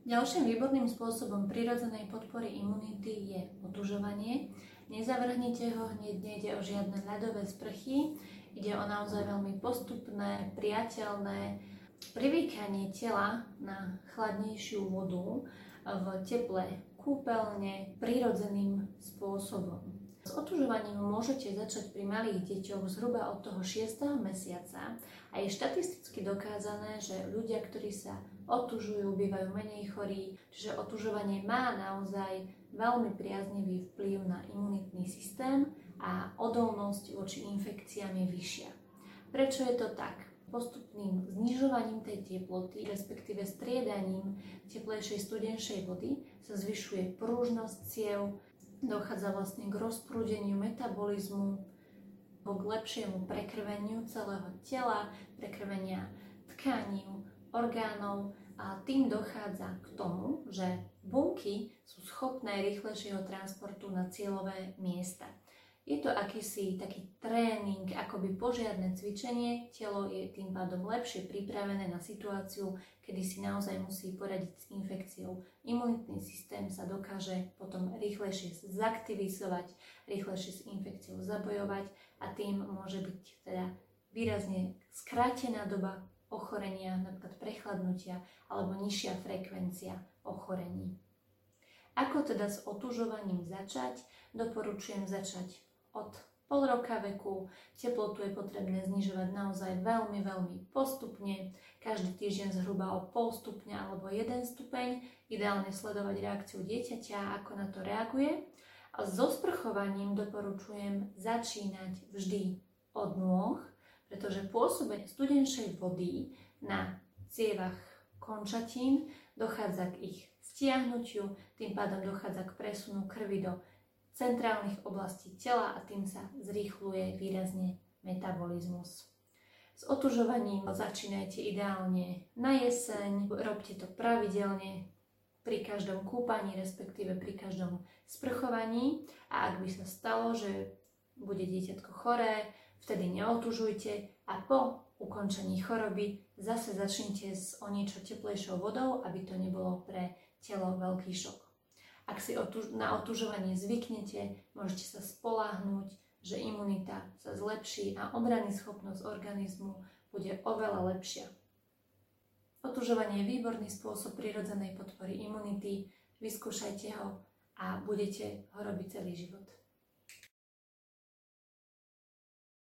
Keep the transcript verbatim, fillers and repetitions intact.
Ďalším výborným spôsobom prirodzenej podpory imunity je otužovanie. Nezavrhnite ho, hneď nejde o žiadne ľadové sprchy, ide o naozaj veľmi postupné, priateľné privykanie tela na chladnejšiu vodu v teple kúpeľne prirodzeným spôsobom. S otužovaním môžete začať pri malých deťoch zhruba od toho šiesteho mesiaca a je štatisticky dokázané, že ľudia, ktorí sa otužujú, bývajú menej chorí, čiže otužovanie má naozaj veľmi priaznivý vplyv na imunitný systém a odolnosť voči infekciám je vyššia. Prečo je to tak? Postupným znižovaním tej teploty, respektíve striedaním teplejšej studenšej vody sa zvyšuje pružnosť ciev, dochádza vlastne k rozprúdeniu metabolizmu, k lepšiemu prekrveniu celého tela, prekrvenia tkaní, orgánov a tým dochádza k tomu, že bunky sú schopné rýchlejšieho transportu na cieľové miesta. Je to akýsi taký tréning, akoby požiarne cvičenie, telo je tým pádom lepšie pripravené na situáciu, kedy si naozaj musí poradiť s infekciou. Imunitný systém sa dokáže potom rýchlejšie zaktivizovať, rýchlejšie s infekciou zabojovať a tým môže byť teda výrazne skrátená doba ochorenia, napríklad prechladnutia alebo nižšia frekvencia ochorení. Ako teda s otužovaním začať? Doporučujem začať od pol roka veku. Teplotu je potrebné znižovať naozaj veľmi, veľmi postupne. Každý týždeň zhruba o pol stupňa alebo jeden stupeň. Ideálne sledovať reakciu dieťaťa, ako na to reaguje. A so sprchovaním doporučujem začínať vždy od nôh, pretože pôsobenie studenšej vody na cievach končatín dochádza k ich stiahnutiu, tým pádom dochádza k presunu krvi do centrálnych oblastí tela a tým sa zrýchľuje výrazne metabolizmus. S otužovaním začínajte ideálne na jeseň, robte to pravidelne pri každom kúpaní, respektíve pri každom sprchovaní a ak by sa stalo, že bude dieťatko choré, vtedy neotužujte a po ukončení choroby zase začnite s o niečo teplejšou vodou, aby to nebolo pre telo veľký šok. Ak si na otužovanie zvyknete, môžete sa spoľahnúť, že imunita sa zlepší a obrannú schopnosť organizmu bude oveľa lepšia. Otužovanie je výborný spôsob prirodzenej podpory imunity, vyskúšajte ho a budete ho robiť celý život.